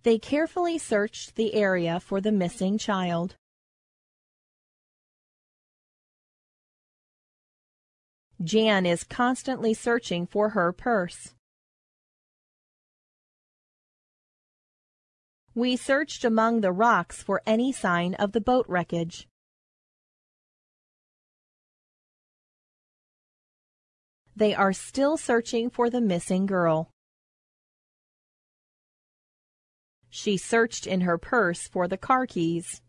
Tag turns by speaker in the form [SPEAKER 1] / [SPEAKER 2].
[SPEAKER 1] They carefully searched the area for the missing child. Jan is constantly searching for her purse. We searched among the rocks for any sign of the boat wreckage. They are still searching for the missing girl. She searched in her purse for the car keys.